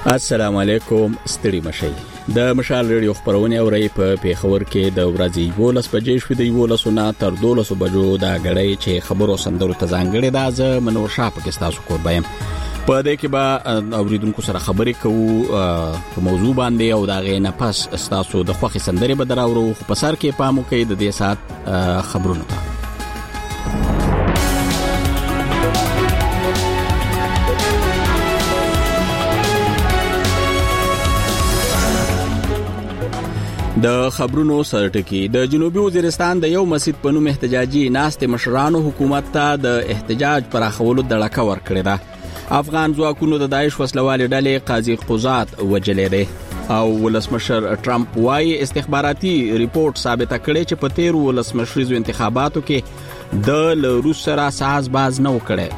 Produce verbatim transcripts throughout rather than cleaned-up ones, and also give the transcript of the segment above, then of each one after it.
السلام علیکم، ستړي مشئ. د مشال ریډیو خبرونه اوري په پیښور کې د ورځې یولس بجې شوې د یولس نه تر دولس بجو د غړې چې خبرو سندرو ته ځانګړې ده. زه منور شاه پکې تاسو کور بایم. په دې کې به اوریدونکو سره خبرې کوو په موضوع باندې او دا غي نه پس تاسو د خوخي سندرې به دراورو. په سر کې پامو کوي د دې سات خبرونه ته. د خبرونو سرټکی د جنوبي وزیرستان د یو مسجد په نوم احتجاجي ناستې مشرانو حکومت ته د احتجاج پراخولو دړکه ورکړې ده. افغان ځواکونو د داعش وسلوالې ډلې قاضي قضات وجلې ده او ولسمشر ټرمپ وايي استخباراتي ریپورت ثابته کړې چې په تیر ولسمشریزو انتخاباتو کې د روس سره ساز باز نه وکړي.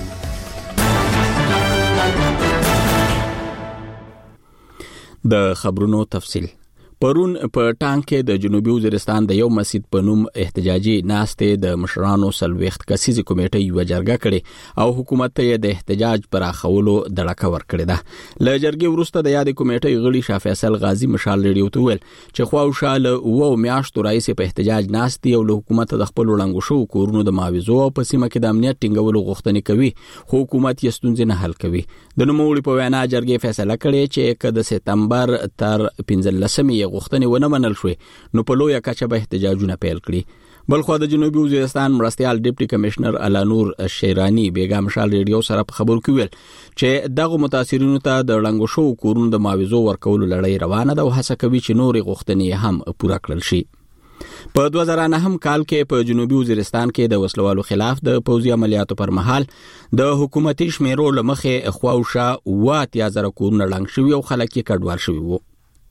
د خبرونو تفصیل. پرون په ټانک کې د جنوبي وزیرستان د یو مسجد په نوم احتجاجي ناستې د مشرانو سلويخت کسيزي کمیټې یو جرګه کړې او حکومت ته د احتجاج پراخولو دړکه ورکړې ده. ل جرګې وروسته د یاد کمیټې غړي شاه فیصل غازی مشال ریډیو ته ویل چې خواوشاله او میاشتو رئیس په احتجاج ناستې او له حکومت د خپل وړاندو شو کورونو د معاوضو او په سیمه کې د امنیت ټینګولو غوښتنې کوي، خو حکومت یې ستونزې نه حل کوي. د نوموړي په وینا جرګې فیصله کړې چې کله د سپتمبر تر پنځلسمې غوښتنې ونه منل شوې نو په لویه کچه به احتجاجونه پیل کړي. بلخو د جنوبي وزیرستان مرستيال ډیپټي کمشنر الانور شیرانی بیګا مشال ریډیو سره په خبرو کې ویل چې دغه متاثرینو ته د لنګو شو کورونو د معاوضو ورکولو لړۍ روانه ده او هڅه کوي چې نورې غوښتنې هم پوره کړل شي. په دوه زره نه کال کې په جنوبي وزیرستان کې د وسلوالو خلاف د پوځي عملیاتو پر مهال د حکومتي شمیرو لمخې خواوشا واتیا زره کورونه لنګ شوي او خلک یې کډوال شوي وو.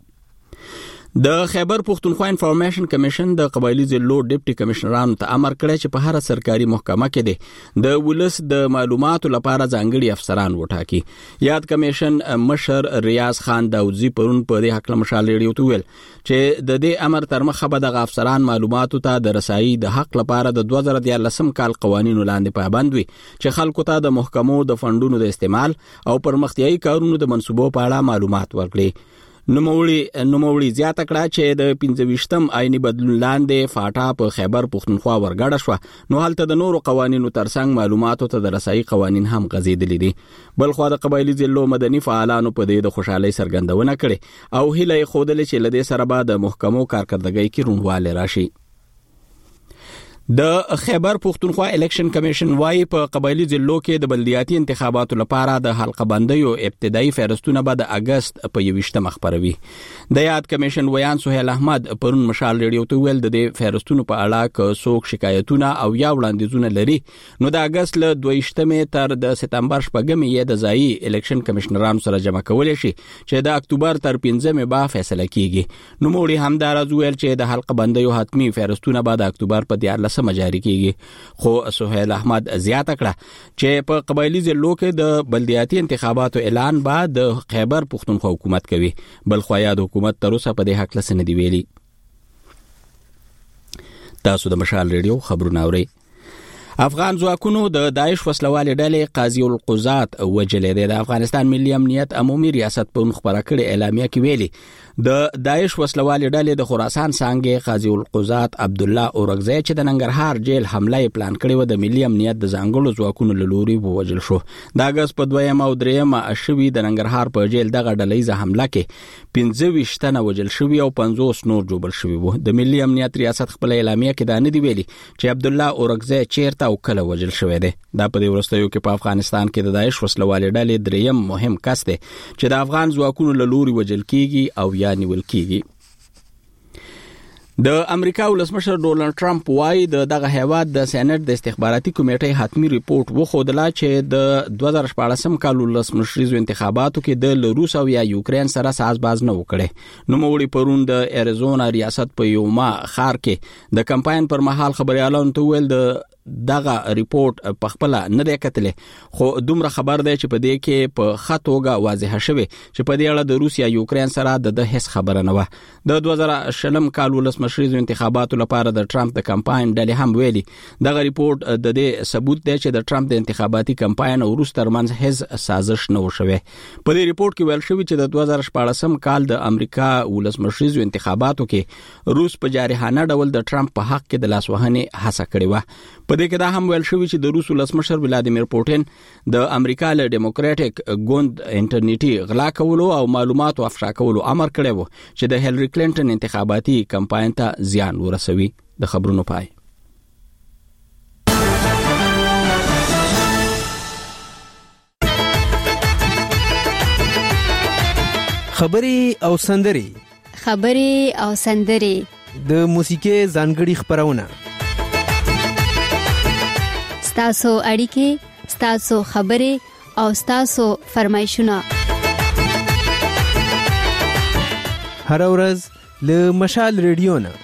د خیبر پختونخوا انفارمیشن کمیشن د قبایلی ضلعو ډیپټي کمشنرانو ته امر کړی چې په هر سرکاري محکمه کې دي د ولس د معلوماتو لپاره ځانګړي افسران وټاکي. یاد کمیشن مشر ریاض خان داوودزی پرون په دې حق مشال ریډیو ته ویل چې د دې امر تر مخه به د افسران معلوماتو ته د رسایي د حق لپاره د دوه زره دیارلسم کال قوانینو لاندې پابند وي چې خلکو ته د محکمو د فندونو د استعمال او پرمختیايي کارونو د منصوبو په اړه معلومات ورکړي. نوموړي نوموړي زیاته کړه چې د پنځه ویشتم آئینی بدلون لاندې فاټا په خیبر پختونخوا ورګړه شو نو هلته د نورو قوانینو ترڅنګ معلوماتو ته د رسایي قوانین هم غځېدلې دي. بلخو د قبایلی ضلعو مدني فعالانو په دې د خوشحالي سرګندونه کړې او هیله یې خوده چې لدې سره به د محکمو کارکردګۍ کې رونواله راشي. د خیبر پختونخوا الیکشن کمیشن وايي په قبایلی ضلعو کې د بلدیاتي انتخاباتو لپاره د حلقه بندیو ابتدایي فهرستونه به د اگست په یوویشتم خبروي. د یاد کمیشن ویان سهیل احمد پرون مشال ریډیو ته ویل د دې فهرستونو په اړه که څوک شکایتونه او یا وړاندیزونه لري نو د اگست له دویشتمې تر د سپتمبر شپږمې یې د ځایي الیکشن کمیشنرانو سره جمع کولای شي چې د اکتوبر تر پنځمې به فیصله کیږي. نو موړي همدارز ویل چې د حلقه بندیو حتمی فهرستونه به د اکتوبر په دیارلسمه مجاري کیږي. خو سهیل احمد زیاته کړه چې په قبایلی ضلعو کې د بلدیاتي انتخاباتو اعلان بعد د خیبر پختونخوا حکومت کوي. بل خو یاد حکومت تر اوسه په دې حق لسنه دی ویلي. تاسو د مشال ریډیو خبرونه اورئ. افغان ځواکونو د داعش وسلوالې ډلې قاضي القضات وجلې ده. د افغانستان ملي امنیت عمومي ریاست په خبره کړې اعلامیه کې ویلي د داعش وسلوالې ډلې د خراسان څنګه قاضي القضات عبد الله اورغزی چې د ننګرهار جیل حمله پلان کړې و د ملي امنیت د ځانګړو ځواکونو له لوري ووجل شو. د اگست په دویم او دریم اشوي د ننګرهار په جیل دغه ډلې حمله کې پنځه ویشت تنه وجل شوی او پنځوس نور جوړل شوی وو. د ملي امنیت ریاست خپل اعلامیه کې دا نه دی ویلي چې عبد الله اورغزی چیرته او کله وجل شوی دی. دا په دې ورستیو کې په افغانستان کې د داعش وسلوالې ډلې دریم مهم کس دی چې د افغان ځواکونو له لوري وجل کیږي او یا نیول کیږي. د امریکا ولسمشر ډونالد ټرمپ وايي د دغه هیواد د سېنات د استخباراتي کمیټې حتمی ریپورت وښودله چې د دوه زره شپاړسم کال ولسمشریزو انتخاباتو کې د روس او یا یوکرين سره سازباز نه وکړي. نو موړي پرون د اریزونا ریاست په یوما ښار کې د کمپاین پر مهال خبريالانو ته ویل د دغه ریپورت په خپل نه دی کتلې خو دومره خبر دی چې په دې کې په خطوګه واضح شوه چې په دې اړه د روسیا یوکرين سره د هیڅ خبره نه و د دوه زره شلم کال ولسمشریزو انتخاباتو لپاره د ټرمپ د کمپاین ډلې هم ویلي دغه ریپورت د دې ثبوت دی چې د ټرمپ د انتخاباتي کمپاین او روس ترمنځ هیڅ سازش نه وشوي په دې ریپورت کې ویل شوی چې د دوه زره شپاړسم کال د امریکا ولسمشریزو انتخاباتو کې روس په جارحانه ډول د ټرمپ په حق کې د لاسوهنې هڅه کړې و په دې کې دا هم ویل شوی چې د روس ولسمشر ولادیمیر پوتین د امریکا له ډیموکراټک ګوند انټرنیټي غلا کولو او معلوماتو افشا کولو امر کړی و چې د هیلری کلینټن انتخاباتي کمپاین ته زیان ورسوي د خبرونو پای خبري او سندري خبري او سندري د موسیقي ځانګړي خبرونه ستاسو اړیکې ستاسو خبري او ستاسو فرمایشونه هر ورځ له مشال ریډیو نه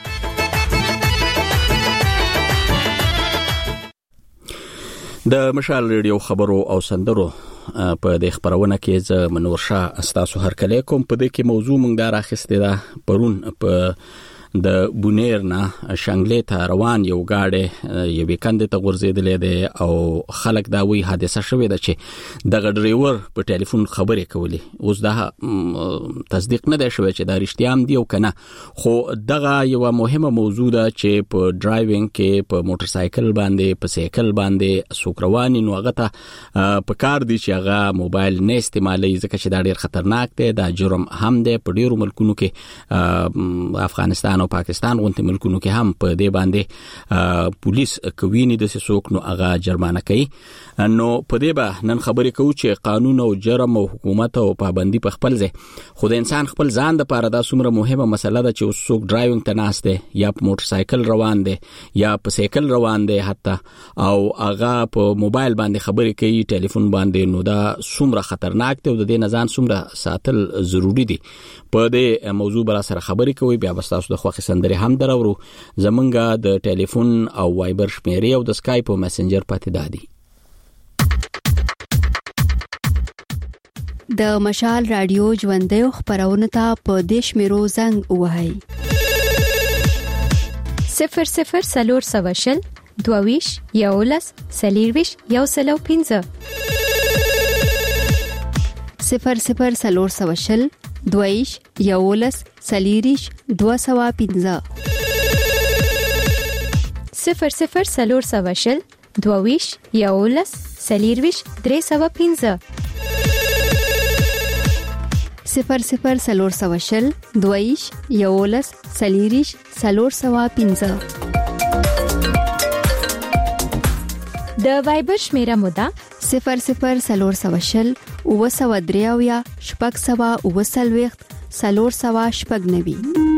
د مشال ریډیو خبرو او سندرو په د خبرونه کې ز منور شاه استاسو هر کله کوم په دې کې موضوع مونږ دا راخسته ده پرون په د بونیر نه شنګلې ته روان یو گاډي یوې کندې ته ورزیدلې ده او خلک دا وی حادثه شوې ده چې دغه ډرایور په ټلیفون خبرې کولې اوس دا تصدیق نه دی شوی چې دا رښتیا هم دی او کنه خو دغه یو مهمه موضوع ده چې په ډرایوینګ کې په موټر سایکل باندې په سایکل باندې سوکروانی نو هغه ته په کار دی چې هغه موبایل نه استعمالي ځکه چې دا ډیر خطرناک دی دا جرم هم دی په ډیرو ملکونو کې افغانستان او پاکستان غونډه ملکونو کې هم په دې باندې پولیس کوي د سوک نو هغه جرمانه کوي نو په دې به نن خبرې کوو چې قانون او جرم او حکومت او پابندي په خپل ځای خو د انسان خپل ځان د پاره دا څومره مهمه مسله ده چې څوک ډرایوینګ ته ناشته یا په موټر سایکل روان دي یا په سایکل روان دي حتی او هغه په موبایل باندې خبرې کوي ټلیفون باندې نو دا څومره خطرناک دی او د دې نه ځان څومره ساتل ضروری دي په دې موضوع بر سره خبرې کوي بیا تاسو د خوښ سندري هم درورو زمونږه د ټلیفون او وایبر شمیرې او د اسکایپ او میسنجر پاتې دادي د مشال رادیو ژوندۍ خبرونه ته په دیش میرو زنګ وهاي صفر صفر سلور سواشل دوویش یولس سلیرویش یو سلو پینځه صفر صفر سلور سواشل دویش یولس سلیریش دو سوا پینځه صفر صفر سلور سواشل دوویش یولس سلیرویش درې سوا پینځه صفر صفر سلور سواشل دویش یولس سلیریش سلور سوا پینځه د وایبر شمیره مودا صفر صفر سلور سواشل او سوا دریاویا شپږ سوا او سلويخت سلور سوا شپږ نوي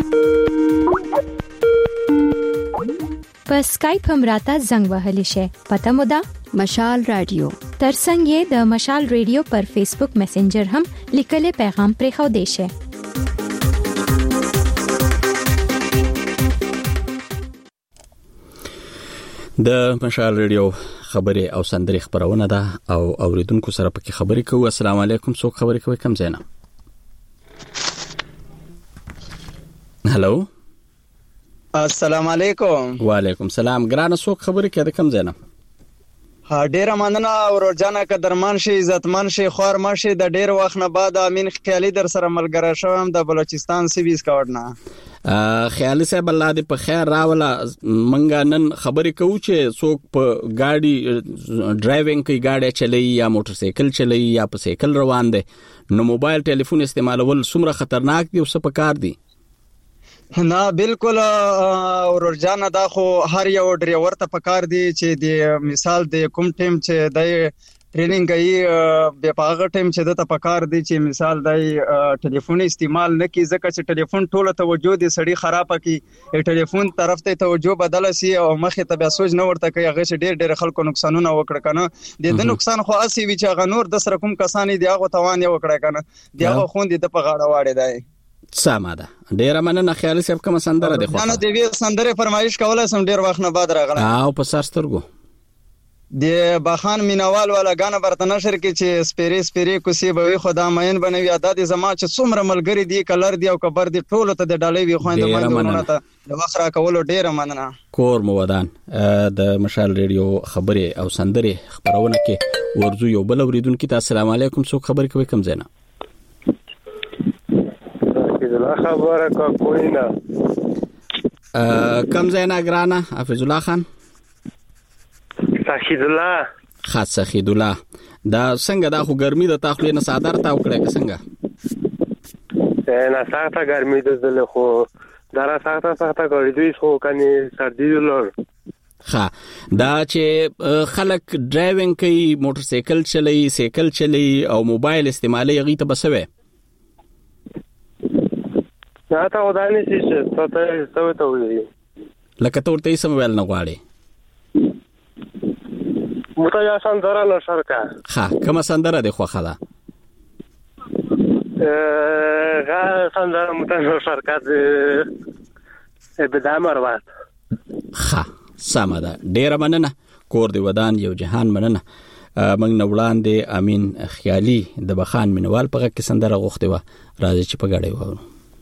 په اسکایپ هم راته زنګ وهلی شي پته مودا مشال رادیو ترڅنګ یې د مشال رادیو پر فیسبوک میسنجر هم لیکلي پیغام پرې خو دی شي د مشال رادیو خبري او سندري خبرونه ده او اوریدونکو سره پکې خبرې کوو السلام علیکم څوک خبرې کوي کم زینا هالو السلام علیکم وعلیکم سلام ګرانه څوک خبرې کوي کم زینا ها ډیر مننه ورجانه قدرمن شي عزتمن شي خور مشي د ډیر وخت نه بعد امین خیالي در سره ملګری شوم د بلوچستان سیویز کاوډنه خیالي صاحب الله دې په خیر راولا منګا نن خبرې کوو چې څوک په ګاډي ډرایوینګ کوي ګاډي چلوي یا موټر سایکل چلوي یا په سایکل روان دي نو موبایل ټلیفون استعمالول څومره خطرناک دي او څه پکار دي نه بالکل ورجانه دا خو هر یو ډرایور ته پکار دی چې د مثال د کوم ټیم چې د ټریننګ کوي به پاغه ټیم چې د ته پکار دی چې مثال د ټلیفون استعمال نه کی ځکه چې ټلیفون ټوله توجه دي سړی خراب کی ټلیفون طرف ته توجه بدل سي او مخه ته بیا سوچ نه ورته کوي هغه ډیر ډیر خلکو نقصانونه وکړه کنه د نقصان خو اسی وی چې هغه نور د سره کوم کسانې دی هغه توان یې وکړه کنه دی هغه خوند د په غاړه واړی دی ساده ډیر مننه خیالي صاحب کوم سندره ده خو نه دی وی سندره فرمایش کولای سم ډیر وخت نه بعد راغله او په سرسترګو د باخان مینوال والا غانا برته نشر کې چې سپيري سپيري کوسي به خدا مین بنوي ادا د زما چې څومره ملګری دی کلر دی او کبر دی ټولو ته د ډالۍ وي خويند مندونه ته د وخره کولو ډیره مننه. کور مودان د مشال ریډیو خبري او سندري خبرونه کې ورزو یو بل اوریدونکو ته السلام علیکم څوک خبر کوي کوم زینا حافظ الله خبره کا کوئی نه کم زینا ګرانا حافظ الله خان سخید الله خاص سخید الله دا څنګه دا خو ګرمي د تاخلي نه صادر تا وکړه څنګه نه سخته ګرمي د زله خو دارا سخته سخته کوي دوی خو کني سردی لور ها دا چې خلک ډرایوینګ کوي موټر سایکل چلي سایکل چلي او موبایل استعمالي غي ته بسوي نه تا ودانې چې ته ته ته ته وي لکه ته ورته سم ویل نه غواړي مته یا سندره له شرکا ها کومه سندره ده خو خلا ا غا سندره مته له شرکا د بدامر وات ها سمه ده ډیره مننه کور دی ودان یو جهان مننه موږ نو وړاندې امین خیالي د بخان منوال په کې سندره غوښته و راځي چې په غړې و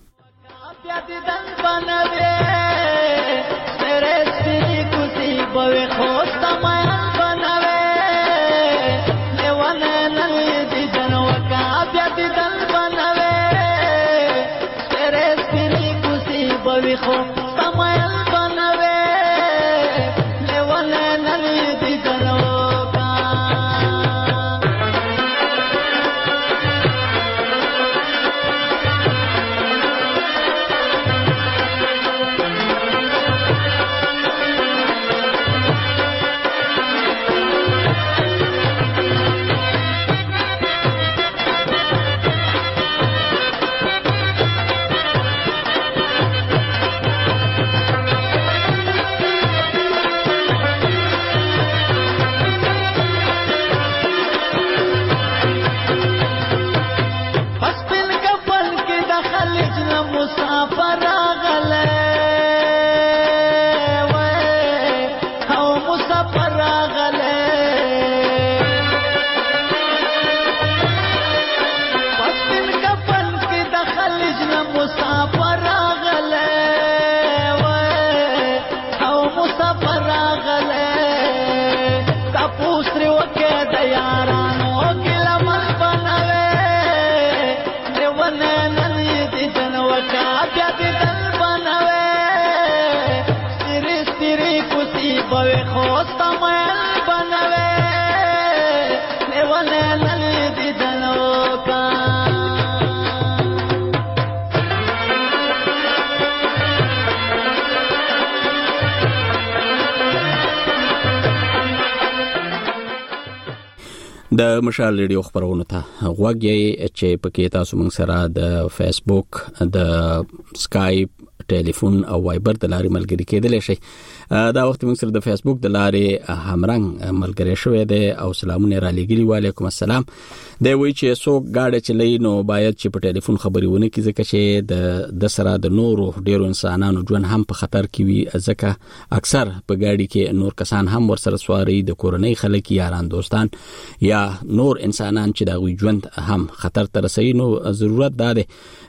د مشال ریډیو خبرونه ته غوږی چې پکې تاسو موږ سره د فیسبوک د سکایپ ټلیفون او وایبر د لارې ملګری کېدل شي دا وخت موږ سره د فیسبوک د لارې همرنګ ملګری شوې ده او سلامونه را لګیلی وعلیکم السلام دی وی چې څوک گاډي چلی نو باید چې په ټلیفون خبرونه کې ځکه چې د د سره د نورو ډیرو انسانانو ژوند هم په خطر کې وي ځکه اکثر په گاډي کې نور کسان هم ورسره سواري د کورنۍ خلک یاران دوستان یا نور انسانان چې دا غوي ژوند هم خطر ته رسي نو ضرورت ده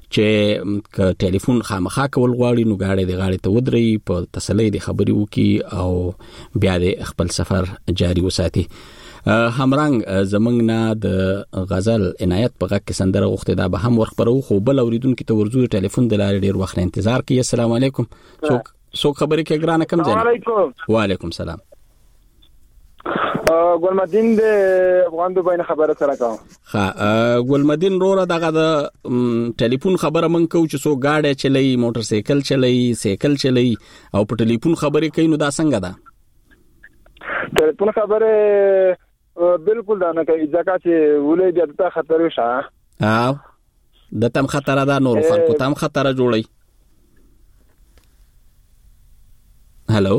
چې ک ټلیفون خامخا کول غواړي نو گاډي د غاړي ته ودري په تسلی د خبري وکي او بیا د خپل سفر جاری وساتي. همرنګ زمنګ نه د غزل عنایت په غږ کې سندره غوښته دا به هم ورخبرو خو بل اوریدونکو ته ورزو ټلیفون د لارې ډیر وخت انتظار کوي. السلام علیکم څوک څوک خبرې کوي ګرانه کم ځای. وعلیکم وعلیکم السلام. ګلمدین د افغان دوبای نه خبره سره کوم. ها ګلمدین روره دغه د ټلیفون خبره من کو چې سو گاډي چلی موټر سایکل چلی سایکل چلی او په ټلیفون خبرې کوي نو دا څنګه ده؟ ټلیفون خبره بالکل دا نه کوي ځکه چې ولې بیا د خطر وشه او د تم خطر ده نور خلکو تم خطر جوړي. هالو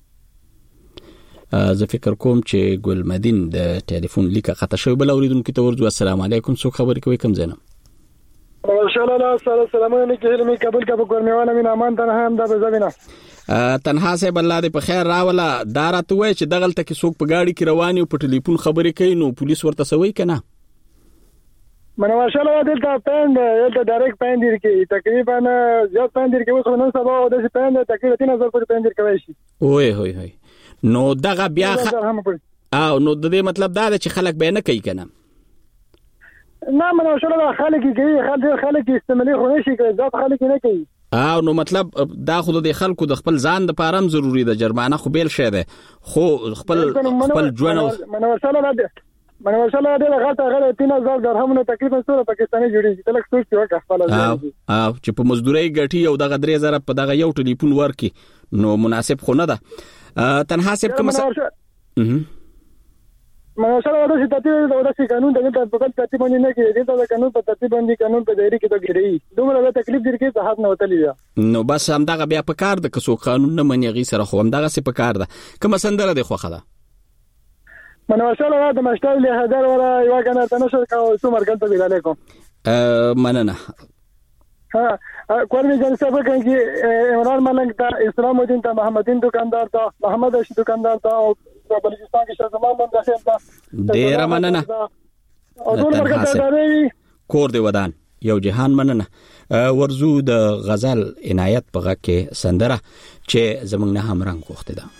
زه فکر کوم چې ګلمدین د ټلیفون لیکه خطا شوی بل اوریدونکو ته ورځو. السلام علیکم څوک خبرې کوي کوم ځای نه؟ ماشاءالله سلام سلامونه کې علمي قبول کا بګورمیوانه مين امان تنها هم د بزوینه تنها سه بل الله دې په خیر راولا دارته وای چې دغلت کې څوک په گاډي کې رواني او په ټلیفون خبرې کوي نو پولیس ورته سوي کنه منو ماشاءالله دلته پاند دلته ډایرکټ پاند دي کې تقریبا زیات پاند دي کې اوس نن سبا او د پاند تقریبا تین هزار په پاند دي کوي شي وای هوي هوي نو دغه بیا خ... او نو د دې مطلب دا چې خلک به نه کوي کنه نه منو ماشاءالله خلک کوي خلک خلک استعمالي خو نشي کوي ځات خلک نه کوي او نو مطلب دا خو د خلکو د خپل ځان د پارم ضروری ده جرمانه خو بیل شه ده خو خپل خپل ژوند منو ماشاءالله ده منو ماشاءالله ده غلطه غلطه تین هزار درهم تقریبا سوره پاکستاني جوړیږي تلک سوچ وکړه خپل ځان او چې په مزدوري ګټي او دغه درې زره په دغه یو ټلیفون ورکی نو مناسب خو نه ده تنها سب کوم څه ماشاءالله دا چې ترتیب دا چې قانون دغه په خپل ترتیب باندې نه کېږي دا قانون په ترتیب باندې قانون په دایره کې ته ګرځي دومره تکلیف دي کې صحت نه وتلی نو بس هم دغه بیا په کار د کسو قانون نه منی غي سره خو هم دغه څه په کار ده کوم سندره دی خو خدا منو ماشاءالله د مشتاق له هدر ولا یو کنه تنشر کا سو مرګ ته ویل علیکم ا مننه ها کومې جلسه وکړي چې عمران ملنګ ته اسلام الدین ته محمدین دکاندار ته محمد اشرف دکاندار ته او بلوچستان کې شاه زمان باندې راځم ته ډیر مننه او ټول مرګ ته دی کور دی ودان یو جهان مننه ورزو د غزل عنایت په غږ کې سندره چې زمنګ نه هم رنگ کوخته ده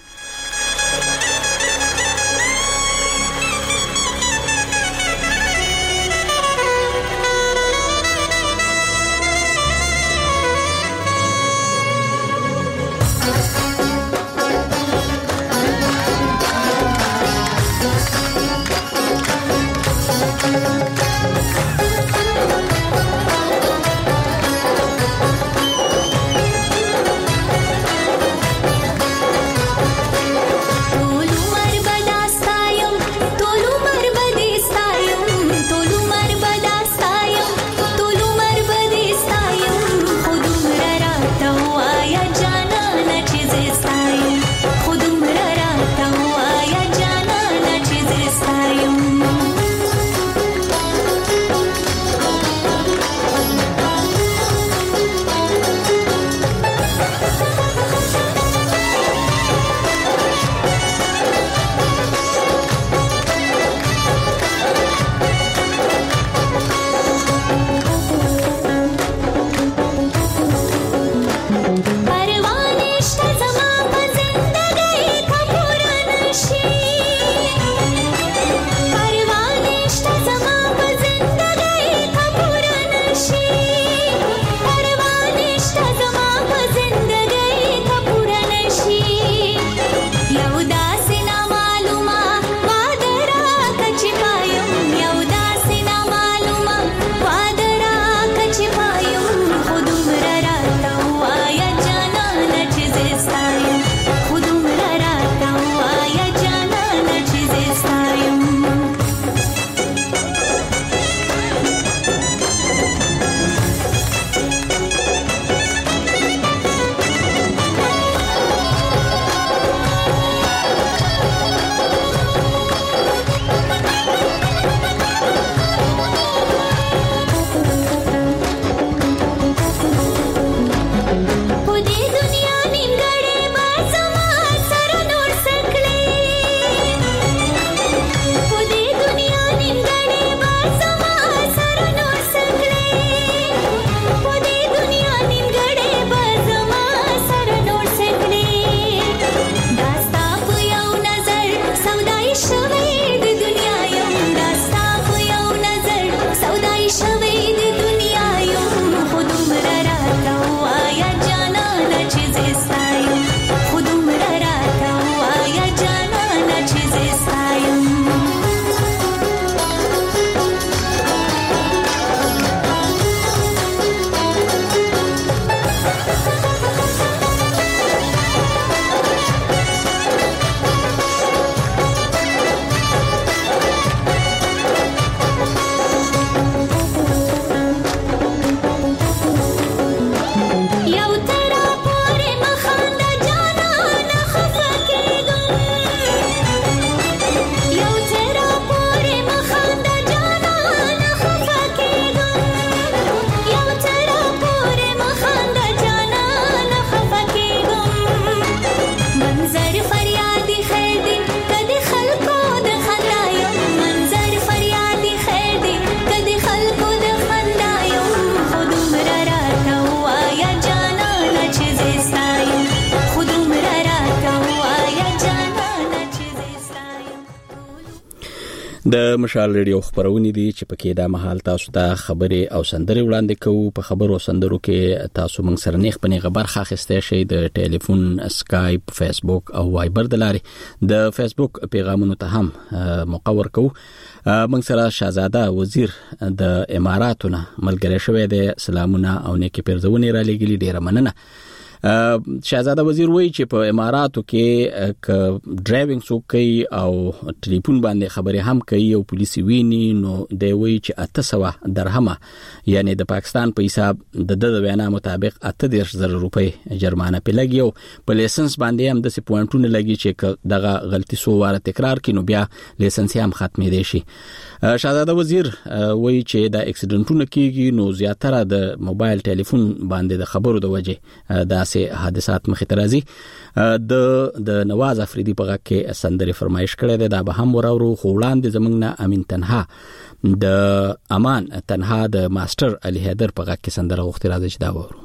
د مشال ریډیو خبرونه دي چې پکې دا مهال تاسو ته خبري او سندري وړاندې کوو. په خبرو سندرو کې تاسو موږ سره نیخ پنې خبر خاخسته شي د ټلیفون، اسکایپ، فیسبوک او وایبر د لارې د فیسبوک پیغامونو ته هم مقور کوو. موږ سره شاهزاده وزیر د اماراتونو ملګری شوی دی. سلامونه او نیکی پرځونه را لګیلي، ډیره مننه. شاهزاده وزیر وایي چې په اماراتو کې ک ډرایوینګ څوک کوي او ټلیفون باندې خبرې هم کوي او پولیس ویني، نو دی وایي چې اته سوه درهمه یعنی د پاکستان په حساب د د وینا مطابق اته دېرش زره روپۍ جرمانه په لګي او په لیسنس باندې هم د سی پوینټونه لګي چې دغه غلطي سو واره تکرار کینو بیا لیسنس هم ختمې دي شي. شاهزاده وزیر وایي چې د اکسیډنټونو کېږي نو زیاتره د موبایل ټلیفون باندې د خبرو د وجه د حادثات مخې ته راځي. د د نواز افریدي په غږ کې سندري فرمایش کړی دی، دا به هم وراورو. خو وړاندې زموږ نه امین تنها د امان تنها د ماستر علي حیدر په غږ کې سندره غوښتي، راځي چې دا وورو.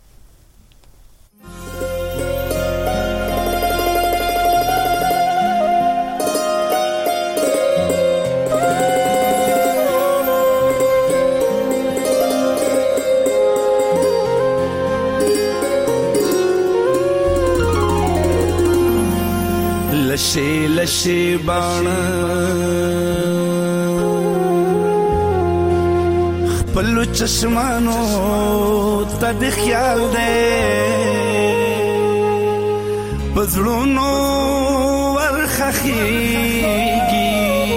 لشے لشے بان خپلو چشمانو تا د خیال دے پزړونو ورخخیږي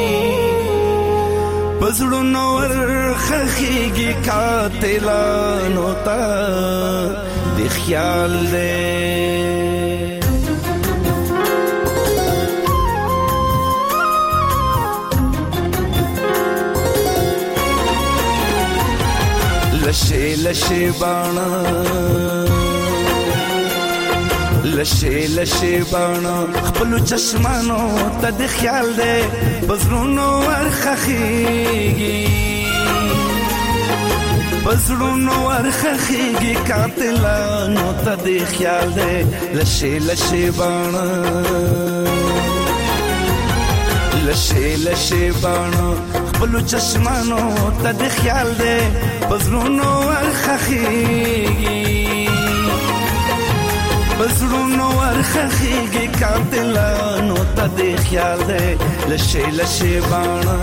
پزړونو ورخخیږي قاتلانو تا د خیال دے لشے لشے بانا لشے لشے بانا خپلو چشمانو تا د خیال دے پزړونو ورخخیږي پزړونو ورخخیږي قاتلانو تا د خیال دے لشے لشے بانا لشے لشے بانا خپلو چشمانو تا د خیال دے پزړونو ورخخیږي پزړونو ورخخیږي قاتلانو تا د خیال دے لشے لشے بانا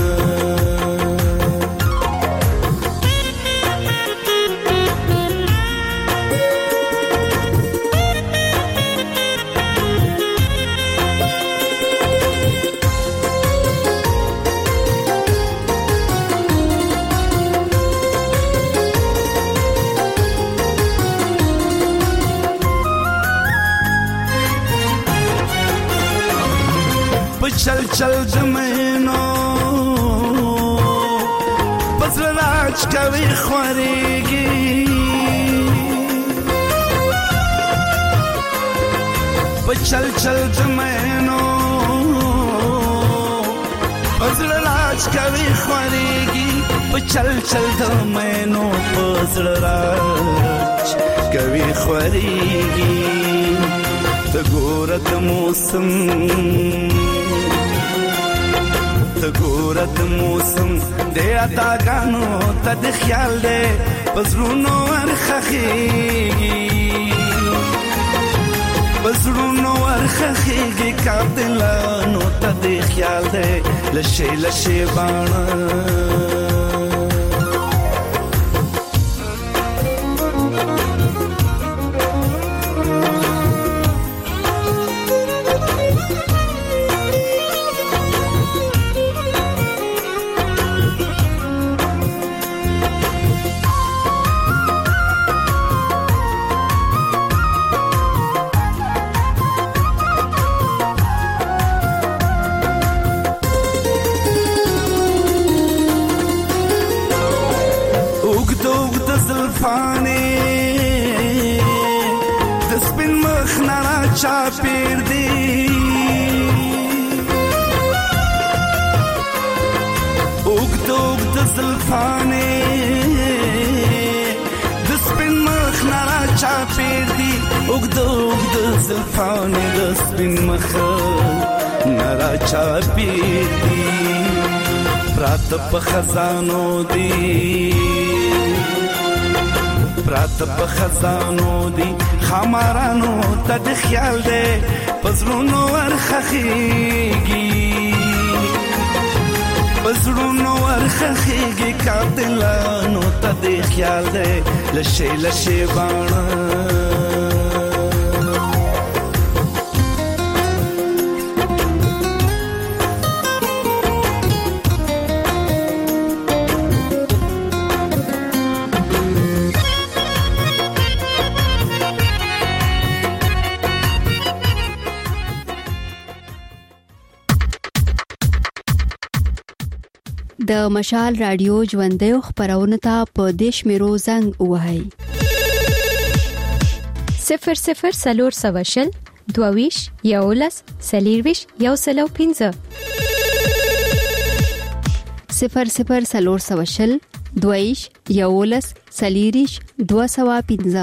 چل چل زمینو پزړه راج کوي خوريږي چل چل زمینو پزړه راج کوي خوريږي چل چل زمینو پزړه راج کوي خوريږي د ګورت موسم د ګورت موسم د اتا غانو ته د خیال دې پزړونو ورخخیږي پزړونو ورخخیږي قاتلانو ته د خیال دې لشے لشے بانا چاپیر دی اوگد اوگد زلفانے دسپن مخ نارا چاپیر دی اوگد اوگد زلفانے دسپن مخ نارا چاپیر دی پرات په خزانو دی پرات په خزانو دی خمارانو ته د خیال دی پزړونو ورخخیږي پزړونو ورخخیږي قاتلانو ته د خیال دی لشه لشه باڼه د مشال رادیو ژوندۍ خبرونه ته په دیش میرو زنګ وهاي صفر صفر سلور سواشل دوویش یولس سلیرویش یو سلو پینزه صفر صفر سلور سواشل دوویش یولس سلیریش دو سوا پینزه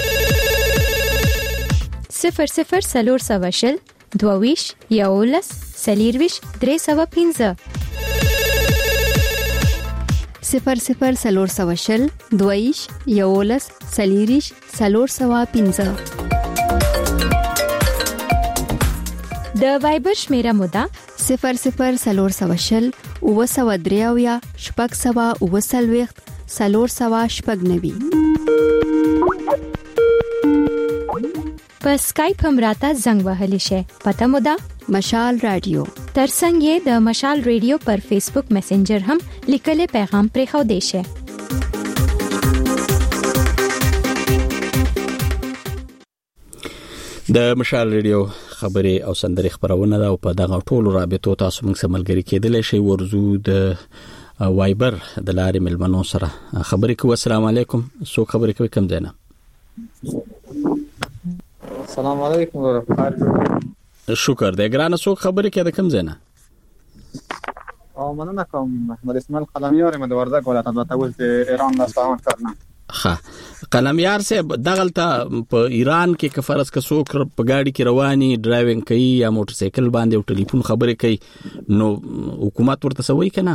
صفر صفر سلور سواشل دوویش یولس سلیرویش درې سوا پینزه صفر صفر سلور سواشل دویش یولس سلیریش سلور سوا پینزه د وایبر شمیره مودا صفر صفر سلور سواشل او سوا دریاویا شپږ سوا او سلويخت سلور سوا شپږ نوي په اسکایپ هم راته زنګ وهلی شي پته مودا مشال رادیو ترڅنګ یې د مشال رادیو پر فیسبوک میسنجر هم لیکل پیغام پرې خو دی شي د مشال رادیو خبري او سندري خبرونه دا په دغه ټولو رابطو تاسو موږ سره ملګری کېدلی شي ورزو د وایبر د لارې ملمنو سره خبرې کوو. السلام علیکم. سو خبرې کوي کوم ځای نه؟ السلام علیکم ورحمت شکر دې ګرانه. سو خبرې کوي کوم ځای نه؟ او مننه کوم محمد اسماعیل قلمیار مې د وردګ ولایت د تاوز د ایران لاستاون کړنه. ها قلمیار صاحب دغلته په ایران کې کفرس کسو په گاډي کې رواني ډرایوینګ کوي یا موټر سایکل باندې او ټلیفون خبرې کوي نو حکومت ورته سوي کنه؟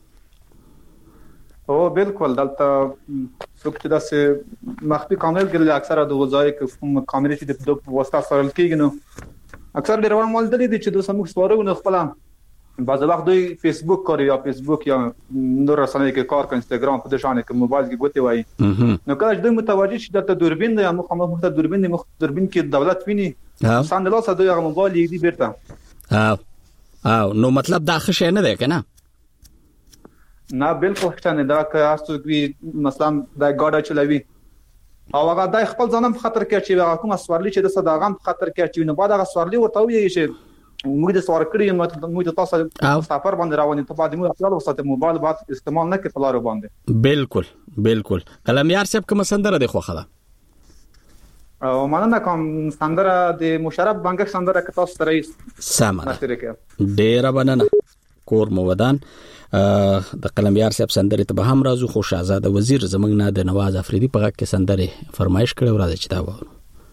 او بالکل دلته څوک چې داسې مخفي کامل ګرځي اکثره د وظایف کوم کامل چې د واسطه سره کېږي نو اکثر ډیر روان مال دي چې د سمو سوارو نه خپل بعض وخت دوی فیسبوک کوي یا فیسبوک یا نور رسنۍ کې کار کوي انستګرام په دشانه کې موبایل کې ګوتې وایي نو کله چې دوی متوجه شي د دوربین یا مخ مخ د دوربین مخ دوربین کې دولت ویني سان له لاسه دوی هغه موبایل یې دی بیرته او او نو مطلب دا ښه شي نه دی کنه؟ نه بالکل ښه نه دا که تاسو کوي مثلا د ګاډه چلوي او هغه د خپل ځانم په خطر کې چې هغه کوم سوارلی چې د صداغم په خطر کې چې نو بعد هغه سوارلی ورته وي چې موږ د سوار کړی موږ د تاسو سفر باندې رواني ته بعد موږ خپل وسته موبایل بعد استعمال نه کوي په لارو باندې. بالکل بالکل. قلمیار صاحب کوم سندره دی خوخه ده؟ او مننه کوم سندره د مشرف بنګ سندره که تاسو سره سمه ډیر مننه کور مو ودان. د قلمیار صاحب سندره ته به هم راځو خو شاهزاده وزیر زمنګ نه د نواز افریدي په غږ کې سندره فرمایش کړو راځي چې دا وره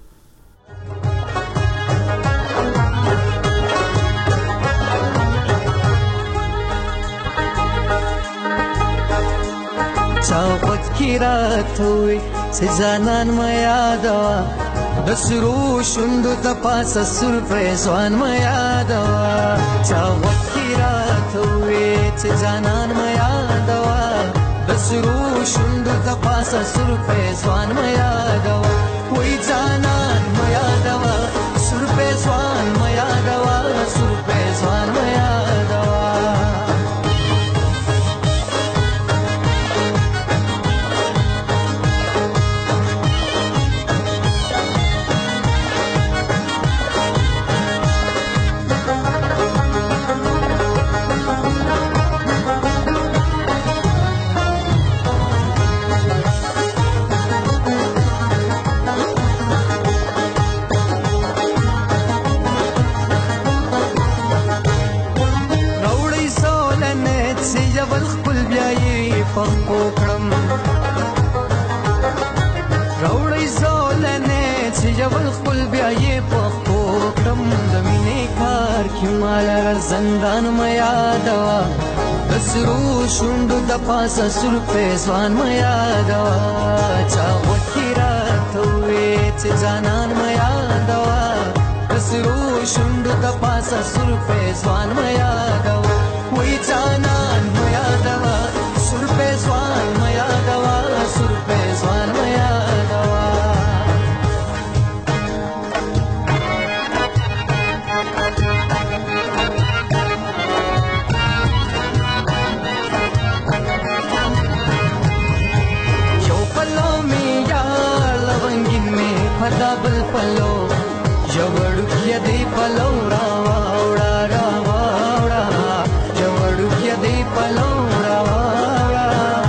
چاوت کی راتوي سزانان ما یادوا د سرو شوند د پاسه سرپرایز وان ما یادوا چاوت کی راتوي سزانان ما یادوا د سرو شوند د پاسه سرپرایز وان ما یادوا وای ځانان ما یادوا سرپرایز وان ما یادوا سرپرایز وان ما یادوا پخو کړم راوړی زولنه چې جبل خپل بیا یې پخپو کړم د مینې کار کې مال زندان مې یادوا د سرو شونډو د پاسه سر پیزوان مې یادوا چا وکي راته وې چې جانان مې یادوا د سرو شونډو د پاسه سر پیزوان مې یادوا وې جانان مې یادوا سر پیزوان مې یادوا سر پیزوان مې یادوا دبل پلو جوړو کې دی پلو را وړا را وړا جوړو کې دی پلو را وړا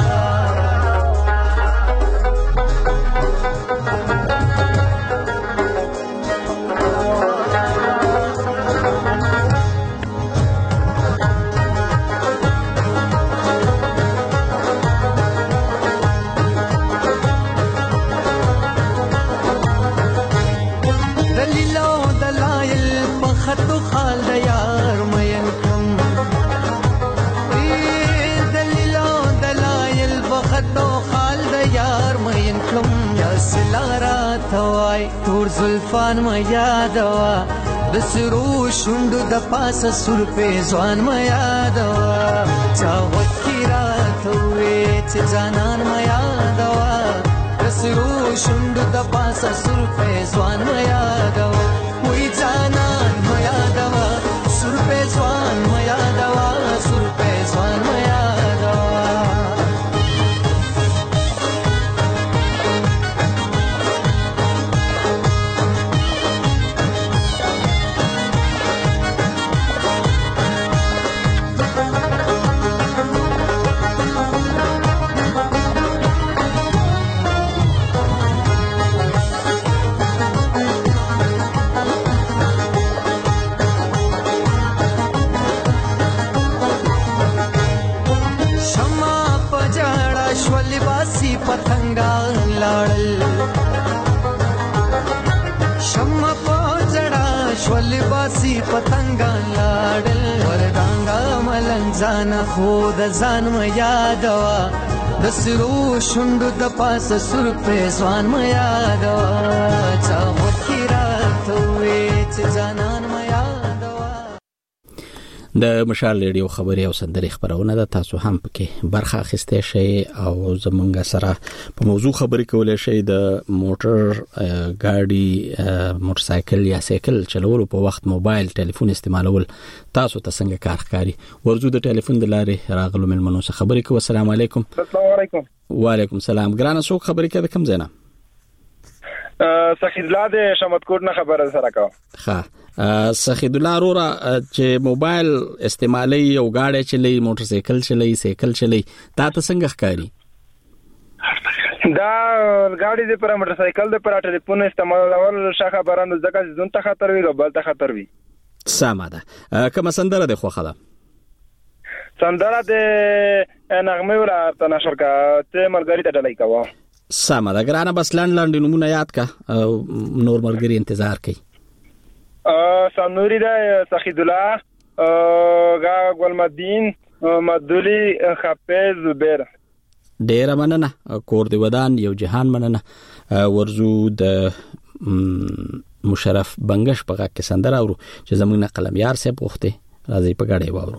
خطو خال د یار مین کم دلیلو دلایل بخطو خال د یار مین کم یا سلارا توای تور زلفان ما یادوا د سرو شوندو د پاسه سر پیزوان ما یادوا چا وکی راتوي چې جانان ما یادوا د سرو شوندو د پاسه سر پیزوان ما یادوا وې جانان یادوا سر پیزوان ما یادوا سر پیزوان ما یادوا پتنګان لاړل شمع پوجړه شول باسي پتنګان لاړل ورډانګا ملنځان خو د ځان م یادوا د سرو شوندو د پاسه سر پیزوان م یادوا چا وکي راته چې جانان م یادوا د مشال ریډیو خبري او سندري خبرونه د تاسو هم پکې برخه اخیسته شي او زمونږ سره په موضوع خبري کولای شي د موټر ګاډي موټر سایکل یا سایکل چلولو په وخت موبایل ټلیفون استعمالول تاسو ته څنګه کار ښکاري ورزو د ټلیفون د لارې راغلو ملمنو سره خبري کوي السلام علیکم السلام علیکم وعلیکم السلام ګرانه څوک خبري کوي کوم ځای نه سخید الله د شمتکوټ نه خبره سره کا ها سخید الله رورا چې موبایل استعمالي او گاډي چلی موټر سایکل چلی سایکل چلی تا ته څنګه ښکاری دا گاډي د پر موټر سایکل د پر ټلیفون استعمالول شخه برانو ځکه ځون ته خطر وي بل ته خطر وي سمه ده کوم سندره د خوخه ده سندره د نغمه ولا تناشر کا ته ملګری ته ډلای کاوه سمه ده ګرانه بس لاند لاند نمونه یاد کا نور ملګری انتظار کوي ا سنوري ده سخید الله غا ګلمدین مدولي خپز زبیر ډیر مننه کور دی ودان یو جهان مننه ورزو د مشرف بنگش په غا کې سندره اورو چې زموږ نه قلم یار سه پوښته راځي په غاړې واورو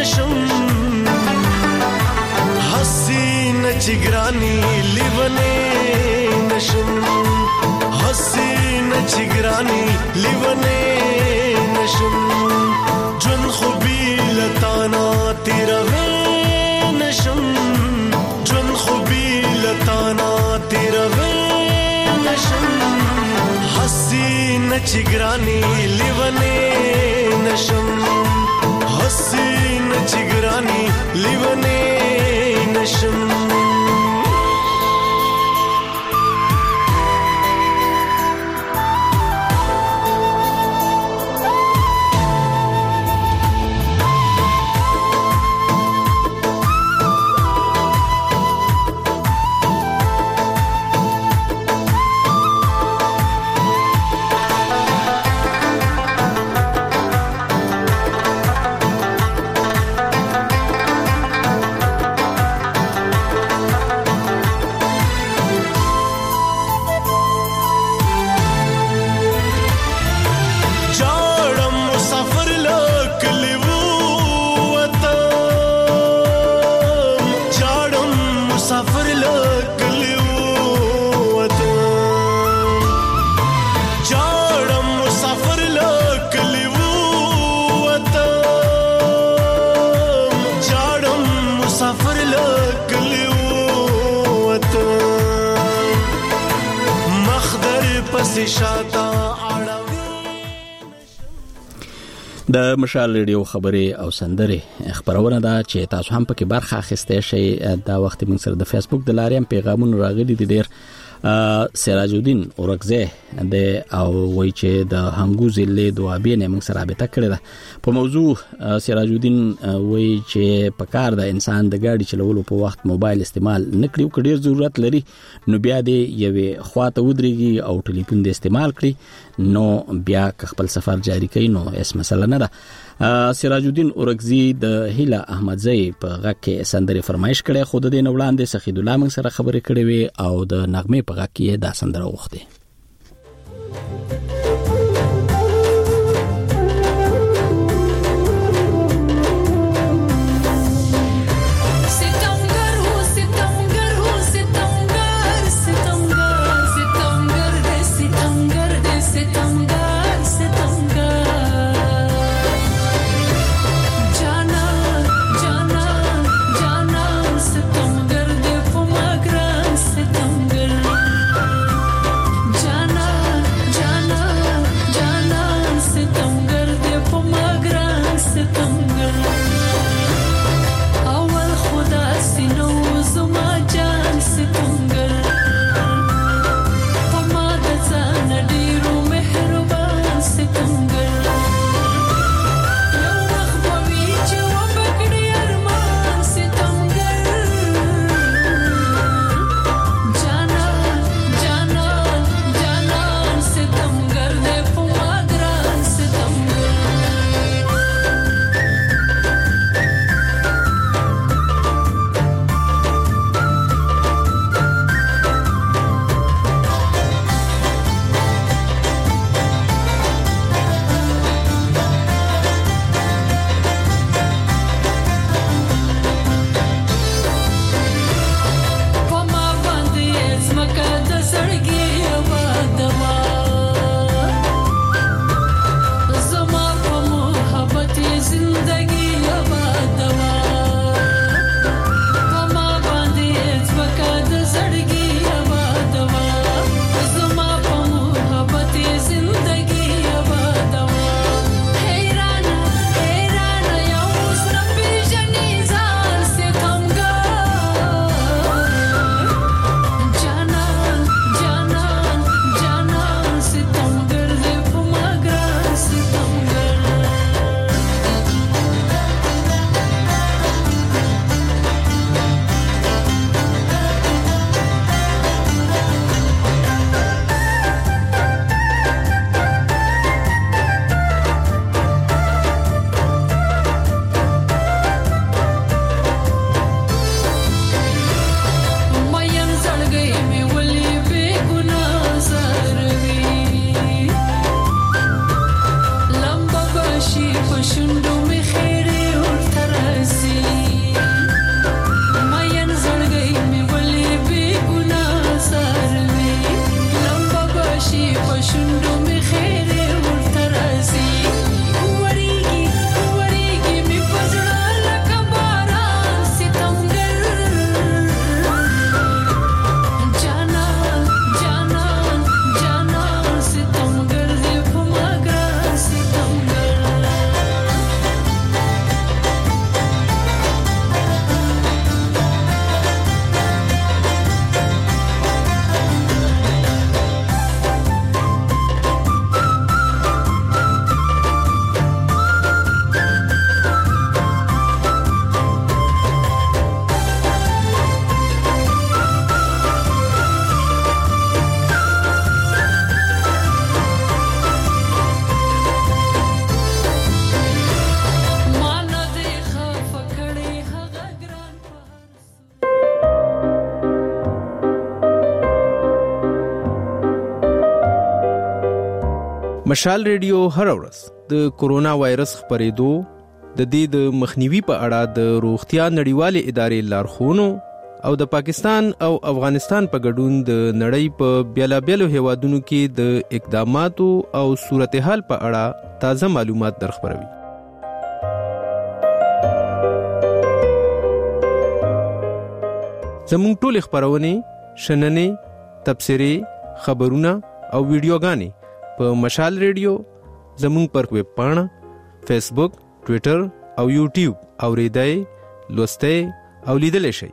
चिगरानी लिवने نشم حسین چګرانی لیونه نشم جون خو بیلتانا تیروي نشم جون خو بیلتانا تیروي نشم حسین چګرانی لیونه نشم حسین چګرانی لیونه نشم د مشال ریډیو خبري او سندري خبرونه دا چې تاسو هم پکې برخه اخیسته شي. دا وخت موږ سره د فیسبوک د لارې هم پیغامونه راغلي دي ډېر. سراج الدین اورکزه د او وای چې د هنګو ضلع دوابې نه موږ سره رابطه کړې ده په موضوع. سراج الدین وای چې په کار د انسان د ګاډي چلولو په وخت موبایل استعمال نکړي او کډیر ضرورت لري نو بیا دې یوې خواته ودرېږي او ټلیفون دې استعمال کړي نو بیا خپل سفر جاری کوي نو اس مسله نه ده. سراج الدین اورکزی د هیله احمدزی په غږ کې سندري فرمایش کړي خود دې نه وړاندې سخید الله موږ سره خبرې کړې وي او د نغمه په غږ کې دا سندره وغوښته. ستمګر مشال ریډیو هر ورځ د کورونا وایرس خپرېدو د دې د مخنیوي په اړه د روغتیا نړیوالې ادارې لارښوونو او د پاکستان او افغانستان په ګډون د نړۍ په بیلابیلو هیوادونو کې د اقداماتو او صورتحال په اړه تازه معلومات درخبروي. زموږ ټول خبرونه، شننې، تبصرې، خبرونه او ویډیوګانې په مشال ریډیو، زموږ پر ویب پاڼه، فیسبوک، ټوئیټر او یوټیوب اوریدای، لوستای او لیدلای شئ.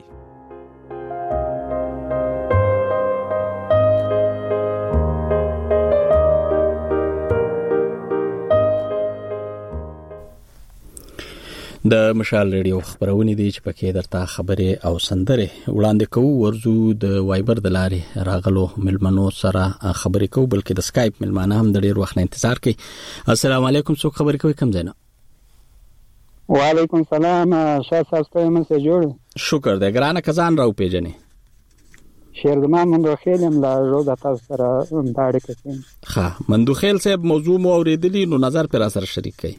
د مشال ریډیو خبرونه دي چې پکې درته خبرې او سندره وړاندې کوو. ورزو د وایبر د لارې راغلو ملمنو سره خبرې کوو، بلکې د سکایپ ملمانه هم د ډیر وخت انتظار کوي. السلام علیکم، څوک خبرې کوي؟ کوم ځای نه؟ وعلیکم السلام، شاه صاحب ستاسو مسه جوړ. شکر دې ګرانه کزان راو پیژنې. شیرزمان مندوخیل هم لا روزه تاسو سره داړه کوي. ها مندوخیل صاحب موضوع مو اوریدلی، نو نظر پر اثر شریک کړئ.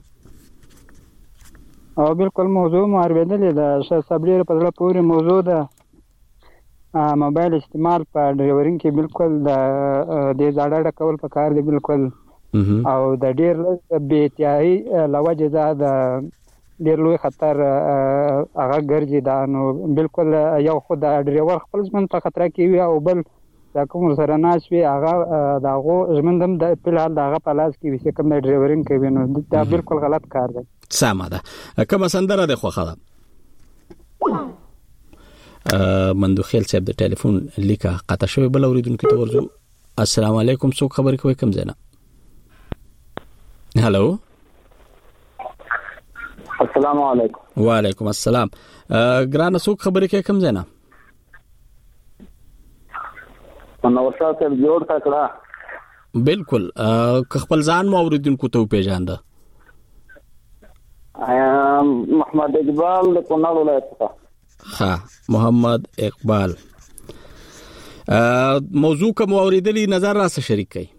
او بالکل موضوع مو اوریدلې ده، شاه صاحب ډیره په ځله پورې موضوع ده. موبایل استعمال په ډرایورینګ کې بالکل د دې ځاړه کول په کار دی بالکل، او د ډیر بې احتیاطي لوجه ده د ډیر لوی خطر هغه ګرځي دا. نو بالکل یو خود ډرایور خپل ځمن په خطر کې وي، او بل دا کوم سره ناس وي هغه داغه ژوندم د په حال داغه په لاس کې وي چې کوم ډرایورینګ کوي، نو دا بالکل غلط کار دی. سمه ده. کومه سندره ده خوخه ده؟ مندوخیل صاحب د ټلیفون لیکه قطع شوی، بل اوریدونکو ته ورځو. السلام علیکم، څوک خبرې کوي؟ کوم ځای نه؟ هالو. السلام علیکم. وعلیکم السلام. ګرانه څوک خبرې کوي؟ کوم ځای نه؟ نو شاته جوړ تکړه. بالکل. خپل ځان مو اوریدونکو ته پیژانده. محمد اقبال د کونړ ولایت څخه. ها محمد اقبال، موضوع کوم اوریدلی، نظر را سره شریک کړئ.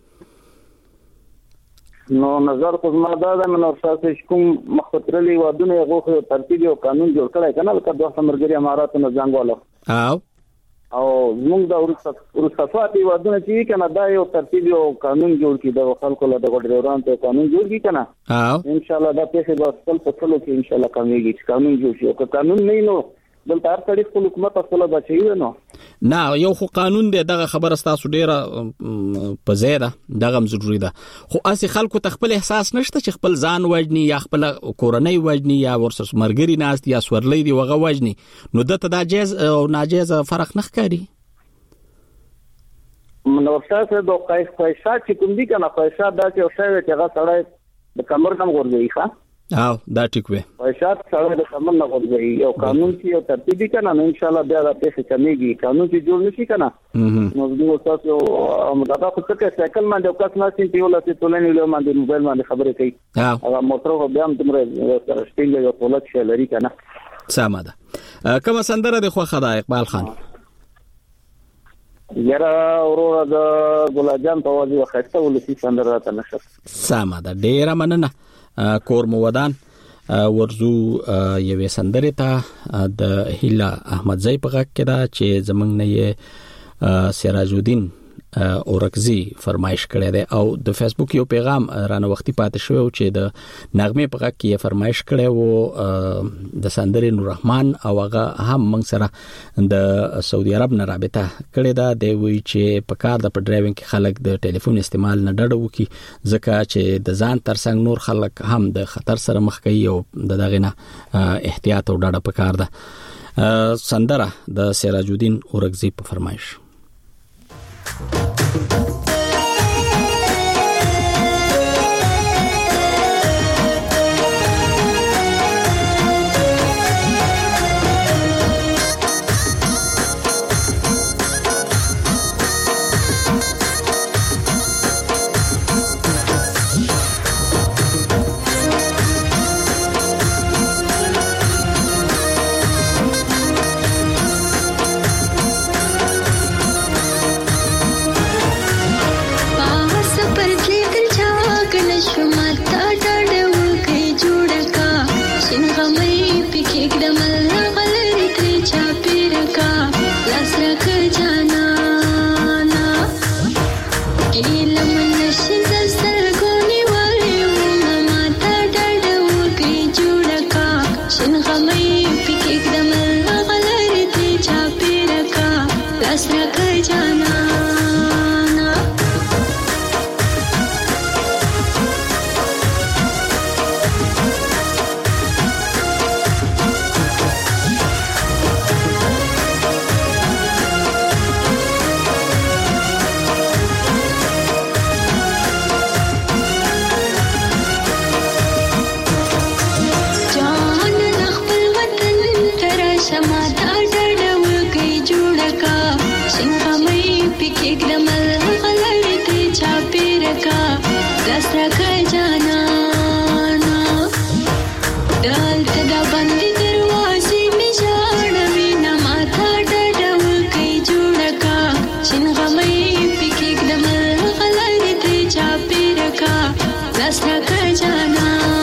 نو نظر خو زما دا ده، نو تاسو کوم مخاطرلي وادونه غوښه ترتیب او قانون جوړ کړی کنه، لکه دوه سمرګری اماراتو نه ځنګواله او او موږ دا ورستفاتي وادونه چې کنه دا یو ترتیب او قانون جوړ کړي، د خلکو له دغه ډیران ته قانون جوړ کړي کنه. او ان شاء الله دا پیسې به خپل په خپل کې ان شاء الله کامیږي. قانون جوړ شي، او قانون نه نو دلته هر څړي خپل حکومت خپل بچي نو نه یو خو قانون دی، دغه خبره تاسو ډیره په زیاده دغه ضروری ده، خو اسی خلکو ته خپل احساس نشته چې خپل ځان وجني یا خپل کورنۍ وجني یا ورسره مرګري ناست یا سورلې دی وغه وجني، نو دته دا جایز او ناجایز فرق نه ښکاري. نو تاسو د قایص قایصات چې کوم دي کنه، قایصات دا چې اوسه چې هغه سړی د کمر نم ورځي ښا او دا ټیک وي، قایصات سړی د کمر نم ورځي، یو قانون چې یو ترتیب کنه، نو ان شاء الله بیا دا پیسې کمیږي. قانون چې جوړ نشي کنه نو دوی تاسو مدافع خو څه سایکل باندې او کس نه سي یو لاسه تولنې له باندې موبایل باندې خبرې کوي، هغه موټر خو بیا هم تمره سټینګ یو پولک شي لري کنه. سمه ده. کومه سندره د خوخه ده اقبال خان؟ یاره اورور د ګلجان په وځي وخته ولسی سندره ته نشه. سمه ده، ډیره مننه. کور مو ودان ورزو یوې سندره ته د هیلا احمد زئی په غږ کې دا چې زمنګ نه یې سراج الدین اورکزی فرمایش کړی دی، او د فیسبوک یو پیغام رانه وختي پاتې شو چې د نغمه په غږ کې فرمایش کړی وو د سندرې نور رحمان، او هغه هم موږ سره د سعودي عرب نه رابطه کړی دا. دی وی چې په کار د ډرایوینګ کې خلک د ټلیفون استعمال نه ډډه وکړي، ځکه چې د ځان ترڅنګ نور خلک هم د خطر سره مخ کوي، او د دغه نه احتیاط او ډډه په کار ده. سندره د سراج الدین اورکزی په فرمایش. پکې ګرمل غلړې چا پیرکا لاسره کا جانا دال کدا باندې دروازې می ژړوي نه ماته ډډو کوي جوړکا شین غمې پکې ګرمل غلړې چا پیرکا لاسره کا جانا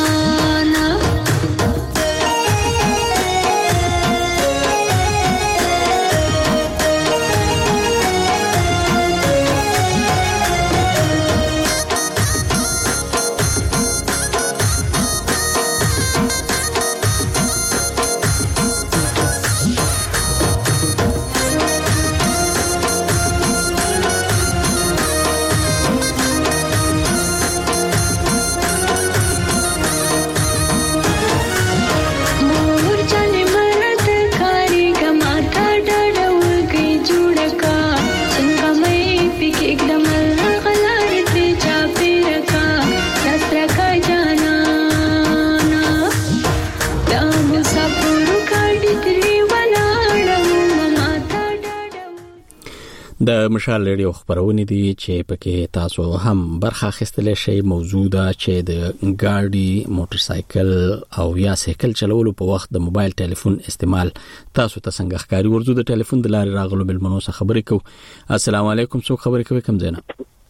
د مشال ریډیو خبرونه دي چې پکې تاسو هم برخه اخیستل شي. موضوع ده چې د ګاډي موټر سایکل او یا سایکل چلولو په وخت د موبایل ټلیفون استعمال تاسو ته څنګه ښکاری. ورزو د ټلیفون د لارې راغلو بل منو سره خبرې کو. السلام علیکم، څوک خبرې کوي؟ کوم ځای نه؟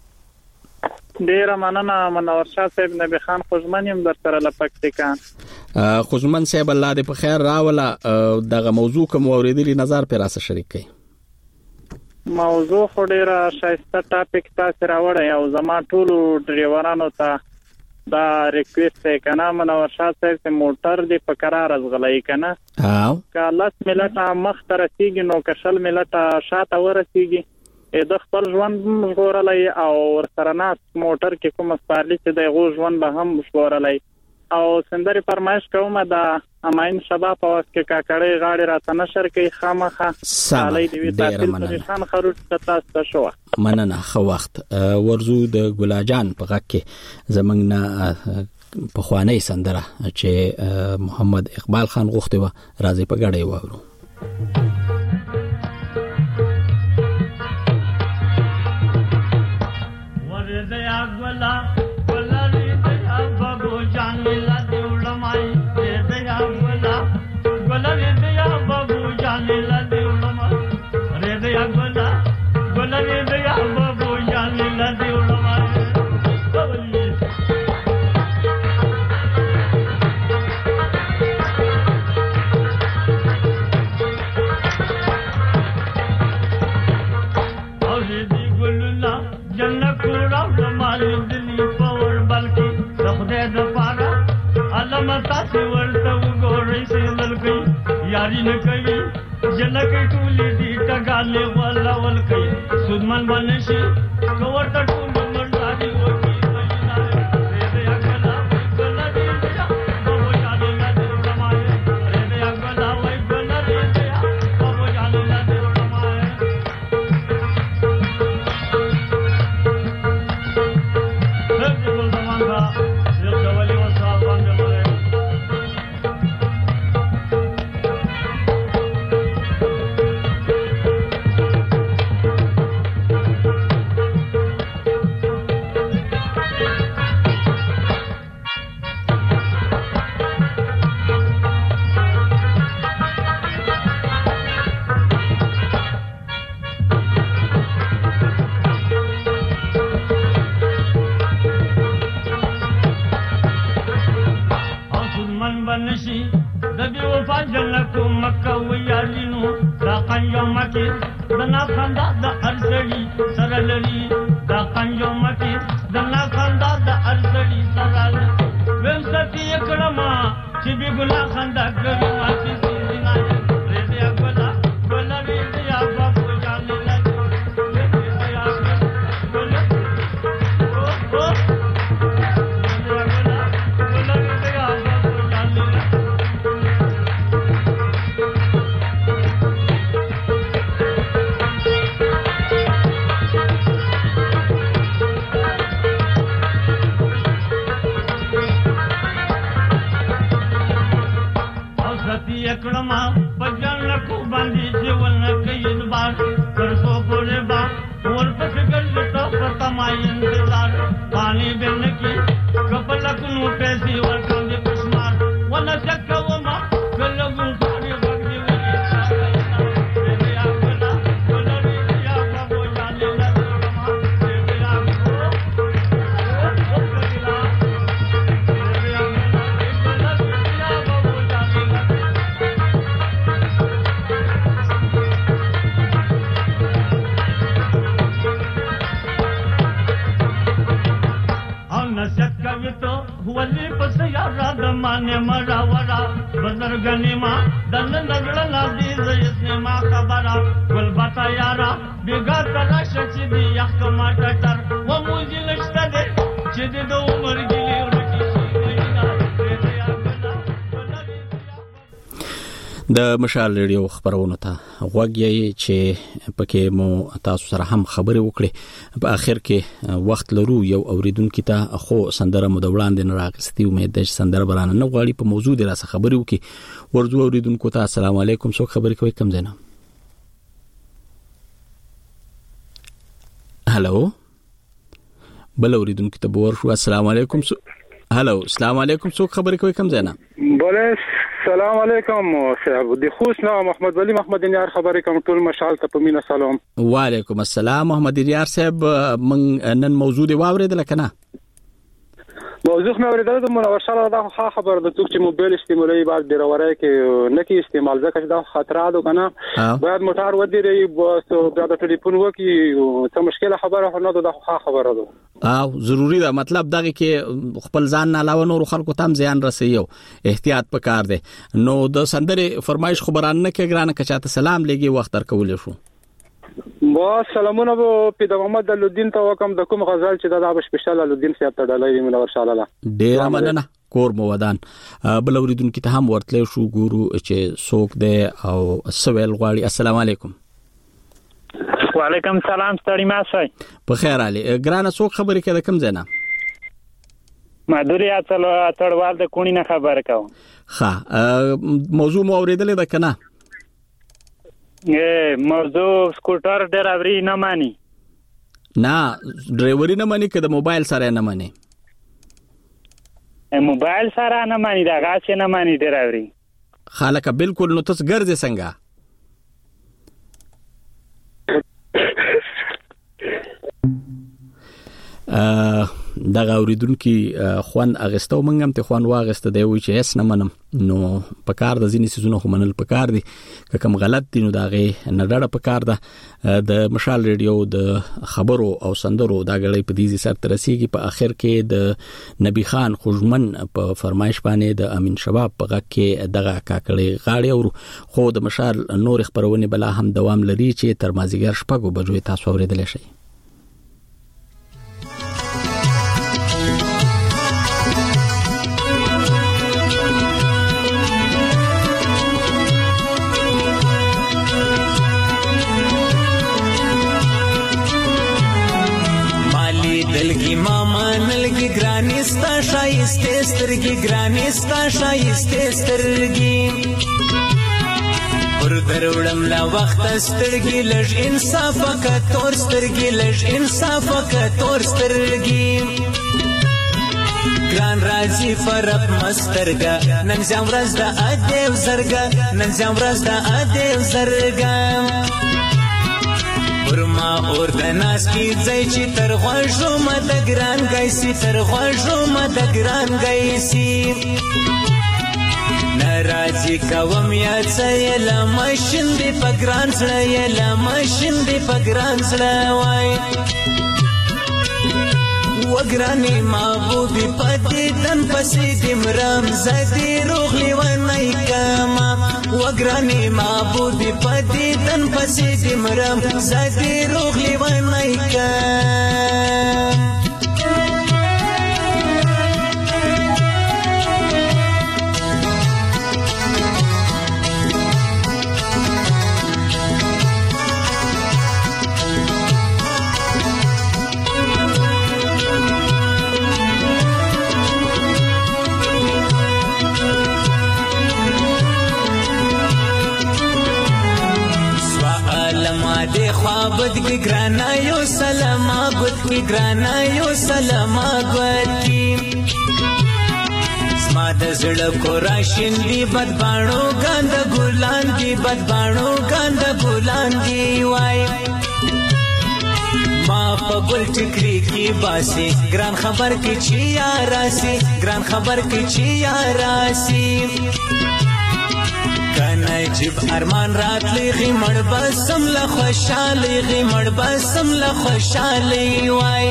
ډیر مننه منور شاه صاحب، نبی خان خوشمن يم در سره لپکتکان. خوشمن صاحب الله دې په خیر راولا. دغه موضوع کوم اوریدلی نظر پر اساس شریک کړئ. موضوع خو ډیره شایسته ټاپک تاسو راوړی او زما ټول ډرایورانو ته دا ریکوست دی کنه منور شاه صاحب چې موټر دی په قرار ازغلای کنه او کله ملته مخ تر رسیږي نو کشل ملته شاته ورسیږي د خپل ژوند ژغورلای او سره ناس موټر کې کوم سپارلی چې د غو ژوند به هم ژغورلای او سندري فرمایش کومه دا اماین شبا په واس کې کاکړې غاړي راته نشر کوي خامخه سالي دی ډیر مننه خان خروج تاسو شو مننه خو وخت ورزو د ګلاجان په غک کې زمنګ نه په خوانی سندره چې محمد اقبال خان غوښته و راځي په غړې وورو. ورته اګولا Johnny la diula mai de de ya gola gola re de ya babu Johnny la diula mai re de ya gola gola re de ya babu Johnny la diula mai aur di gulna janna kura mal dili power balki خدای د پاره علم تاسو ورته وګورئ چې دلکې یاري نه کوي جنکه ټولې دي ټګاله ولا ول کوي سودمن باندې شي کوړه ټول مرزادي وکی पता माई इंतजार पानी बिन की कपलक नु पैसी वर्कम दे कुशमार वन चक्का वो मा गलगु सारी बगदी वली पस यारा दमाने मरा वरा बदर गनीमा दन नगड़ नदी जयसने मा खबरा गुल बता यारा बिगा तरा शची दी यख टमाटर वो मुझे लश्ता दे जिद दो उमर गिली रोटी د مشال ریډیو خبرونه ته غوږی چې پکې مو تاسو سره هم خبرې وکړې په اخر کې وخت لرو یو اوریدونکو ته خو سندره مو د وړاندې نه راغستې امید ده چې سندره برانه نه غواړي په موضوع د راسه خبرې وکړي ورځو اوریدونکو ته السلام علیکم څوک خبرې کوي کم زنه هالو بل اوریدونکو ته بور شو السلام علیکم هالو السلام علیکم څوک خبرې کوي کم زنه بولش السلام علیکم صاحب د خوشنا محمد ولی محمد یار خبرې کوم ټول مشال ته پمینه سلام وعلیکم السلام محمد یار صاحب من نن موضوع دی واورید لکنه موضوع نه اوریدل د منور شاله دا خبر د توک چې موبایل استعمالي بعد ډیرورای کې نه کې استعمال ځکه دا خطرات وکنه بعد موټر ودی بس دا د ټلیفون وکی څه مشکله خبره نه ده دا خبره ده او ضروری ده مطلب دغه کې خپل ځان نه علاوه نور خلکو تام زیان رسیو احتیاط پکار دی نو د سندره فرمایش خبران نه کې ګرانه کچاته سلام لګي وخت تر کول شو با سلامونه بو په د محمد الدین ته وکم د کوم غزل چې دا د سپیشل الدین صاحب ته ډالۍ منور شاله ډیر مننه کور مو ودان بل اوریدونکو ته هم ورتل شو ګورو چې څوک دی او سویل غواړي السلام علیکم وعلیکم السلام ستړي ماسای په خیر علي ګرانه څوک خبرې کوي کم زنه مادوري اصل اتړوال د کونی نه خبر کوم ها موضوع مو اوریدلې ده کنه اے موضوع سکوټر ډرایوري نه مانی نه ډرایوري نه مانی کده موبایل سره نه مانی ا موبایل سره نه مانی دا غاښ نه مانی ډرایوري خالک بالکل نو تاسو ګرځې څنګه ا دغه اوریدونکو خوان اغستو منګم ته خوان واغسته دی وی چې اس نه منم نو په کار د ځینې سيزونو خو منل په کار دي که کوم غلط دي نو دغه نه ډړه په کار ده د مشال ریډیو د خبرو او سندرو دا غړې په دې سر ترسيږي په اخر کې د نبی خان خوشمن په فرمایش باندې د امین شباب په غږ کې دغه کاکړې غاړي او خو د مشال نور خبرونه بلا هم دوام لري چې تر مازیګر شپږو بجو تاسو اوریدل شي ګرانستا شایسته سترګي ګرانستا شایسته سترګي پر دروړم لا وخت سترګي لږ انصاف کا تور سترګي لږ انصاف کا تور سترګي ګران راځي فرق مسترګا نن زم ورځ د ادیو زرګا نن زم ورځ د ادیو زرګا ورما اور د ناس کی ځای چې تر غوښو مد ګران گایسي تر غوښو مد ګران گایسي ناراضي کوم یا ځای لا ماشین دی پګران سره لا ماشین دی پګران سره وای وګرانی محبوبي پدې تن پسې دمرام زدي روغلي ونای کما وګرانی محبوبي پدې تن پسې دمرام زدي روغلي ونای کما خوابد کی گرانا یو سلام گوت کی ګرانا یو سلام گوت کی زما د زړه کو راشین دی بد باڼو ګاند ګلان دی بد باڼو ګاند ګلان دی وای ما په ګل ټکری کی باسي ګران خبر کی چی یاراسي ګران خبر کی چی یاراسي کنه جب ارمان راتلی غی مړ بسم له خوشالي غی مړ بسم له خوشالي وای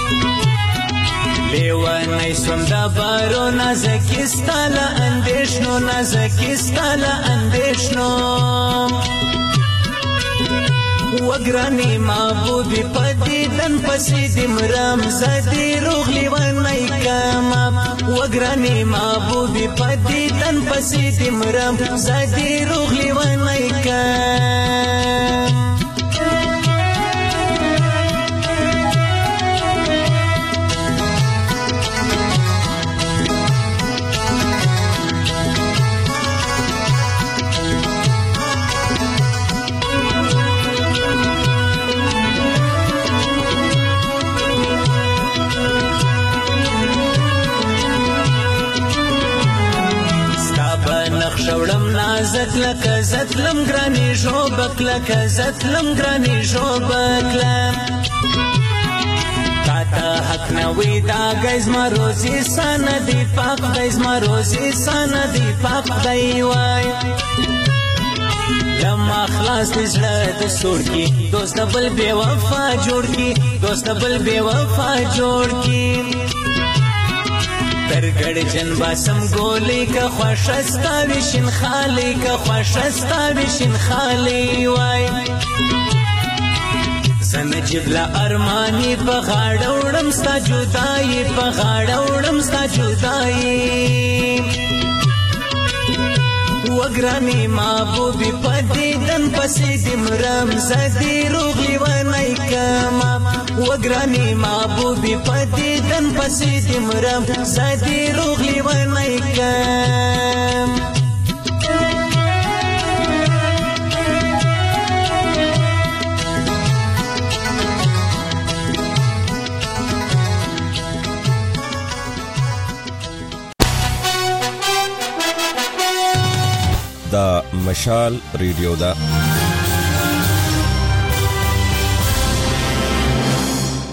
لیوانای سوندا بارو نازکستاله اندیشنو نازکستاله اندیشنو وګرانی محبوبي پدیدن پسې دمرام زدي روغلی ونای کما وګرانی محبوبي پدیدن پسې دمرام زدي روغلی ونای کما شوړم نازک لکه زتلم ګرانی شوبک لکه زتلم ګرانی شوبک لم تا حق نوی دا گیز ما روزی سان دی پاک گیز ما روزی سان دی پاک دی وای لما خلاص نزله د سور کی دوست بل بے وفا جوړ کی دوست بل بے وفا جوړ کی ترګړ جن باسم ګولې کا خوشستا وشین خالې کا خوشستا وشین خالې وای سنجب لا ارمانی په غاړه وړم ستا جدای په غاړه وړم ستا جدای وګرانی محبوبي پدیدن پسې دمرام زدي روغلی ونای کما وګرانی محبوبي پدیدن پسې دمرام زدي روغلی ونای کما دا مشال ریډیو دا